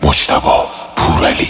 مجتبی پورعلی.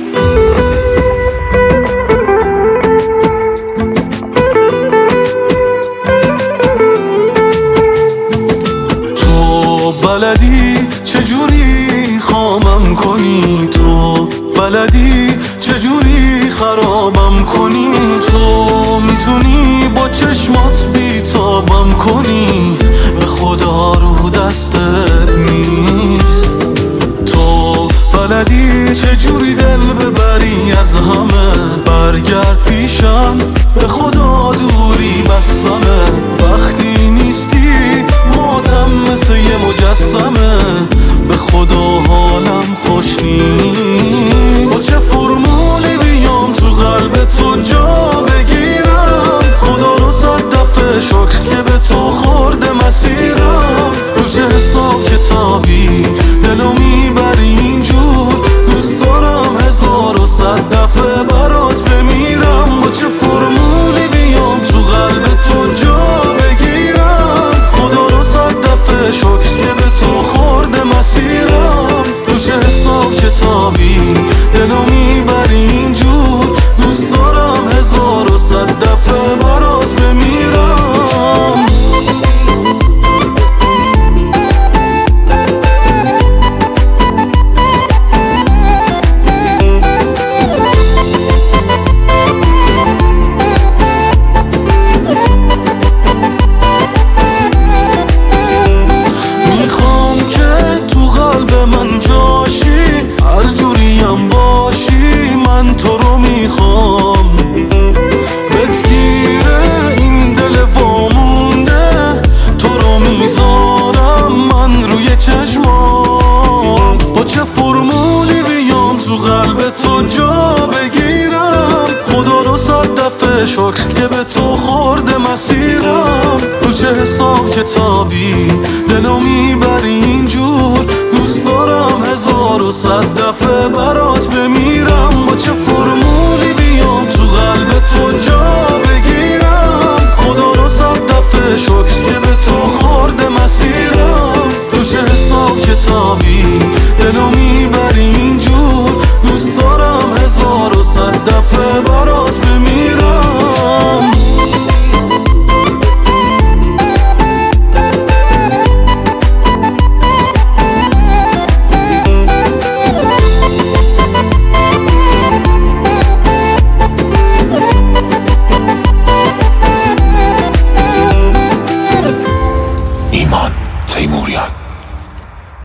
تو بلدی چجوری خامم کنی، تو بلدی چجوری خرابم کنی، تو میتونی با چشمات بیتابم کنی، به خدا رو دستت نیست. تو بلدی چجوری دل ببری از همه، برگرد پیشم به خدا دوری بسمه، وقتی نیستی ماتم مثل یه مجسمه، به خدا حالم خوش نیست. با چه فرمولی بیام تو قلب تو جا بگیرم، خدا رو 100 دفعه شکر که به تو خورده مسیرم، رو چه حساب کتابی دلو میبری اینجور، دوست دارم 1001 دفعه برات بمیرم. با چه فرمولی بیام تو قلب تو جا بگیرم، خدا رو 100 دفعه شکر که به تو خورده مسیرم، رو چه حساب کتابی دلو میبری اینجور، دوست دارم 1001 دفعه برات بمیرم. تو رو میخوام بهت گیره این دل وامونده، تو رو میذارم من روی چشمام، با چه فرمولی بیام تو قلب تو جا بگیرم، خدا رو 100 دفعه شکر که به تو خورده مسیرم، رو چه حساب کتابی دلو میبری اینجور، دوست دارم 1001 دفعه برات بمیرم. با چه فرمولی بیام تو قلب تو جا بگیرم، خدا رو 100 دفعه شکر که به تو خورده مسیرم، رو چه حساب کتابی دلو میبری اینجور، دوست دارم 1001